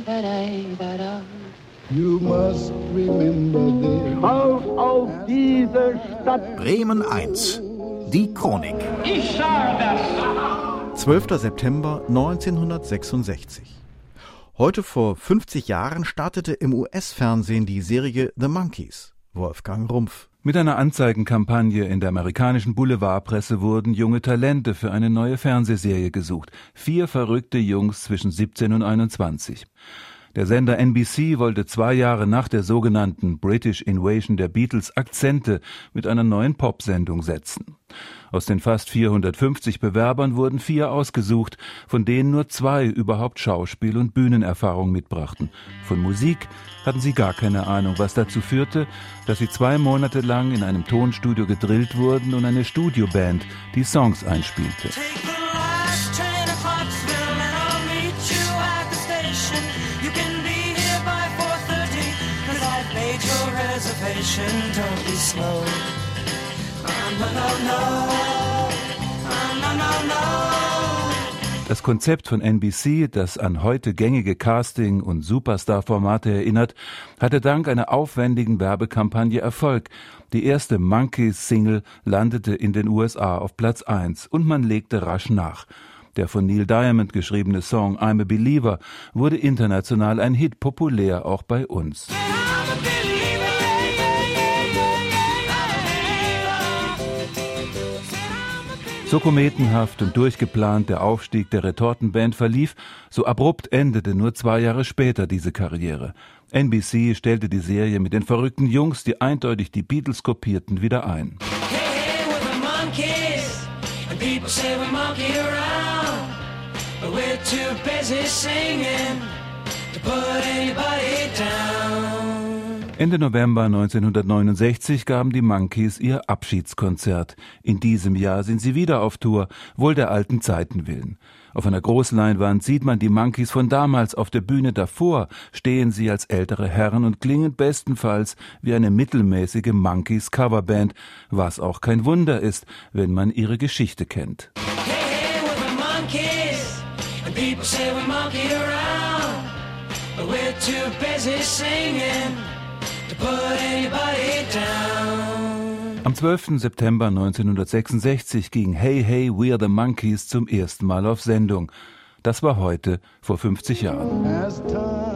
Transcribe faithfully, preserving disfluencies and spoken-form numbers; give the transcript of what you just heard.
You must remember this. Auf, auf diese Stadt. Bremen eins. Die Chronik. Ich sage das. zwölfter September neunzehnhundertsechsundsechzig. Heute vor fünfzig Jahren startete im U S-Fernsehen die Serie The Monkees. Wolfgang Rumpf. Mit einer Anzeigenkampagne in der amerikanischen Boulevardpresse wurden junge Talente für eine neue Fernsehserie gesucht. Vier verrückte Jungs zwischen siebzehn und einundzwanzig. Der Sender N B C wollte zwei Jahre nach der sogenannten British Invasion der Beatles Akzente mit einer neuen Popsendung setzen. Aus den fast vierhundertfünfzig Bewerbern wurden vier ausgesucht, von denen nur zwei überhaupt Schauspiel- und Bühnenerfahrung mitbrachten. Von Musik hatten sie gar keine Ahnung, was dazu führte, dass sie zwei Monate lang in einem Tonstudio gedrillt wurden und eine Studioband die Songs einspielte. Don't be slow. Oh, no, no, no. Oh, no, no, no. Das Konzept von N B C, das an heute gängige Casting- und Superstar-Formate erinnert, hatte dank einer aufwendigen Werbekampagne Erfolg. Die erste Monkees-Single landete in den U S A auf Platz eins und man legte rasch nach. Der von Neil Diamond geschriebene Song I'm a Believer wurde international ein Hit, populär auch bei uns. So kometenhaft und durchgeplant der Aufstieg der Retortenband verlief, so abrupt endete nur zwei Jahre später diese Karriere. N B C stellte die Serie mit den verrückten Jungs, die eindeutig die Beatles kopierten, wieder ein. Hey, hey, we're the Monkees, and people say we monkey around, but we're too busy singing to put anybody down. Ende November neunzehnhundertneunundsechzig gaben die Monkees ihr Abschiedskonzert. In diesem Jahr sind sie wieder auf Tour, wohl der alten Zeiten willen. Auf einer Großleinwand sieht man die Monkees von damals. Auf der Bühne davor stehen sie als ältere Herren und klingen bestenfalls wie eine mittelmäßige Monkees-Coverband, was auch kein Wunder ist, wenn man ihre Geschichte kennt. Hey, hey, we're the Monkees, and people say we monkey around, but we're too busy singing. Am zwölften September neunzehnhundertsechsundsechzig ging Hey Hey We're the Monkees zum ersten Mal auf Sendung. Das war heute vor fünfzig Jahren.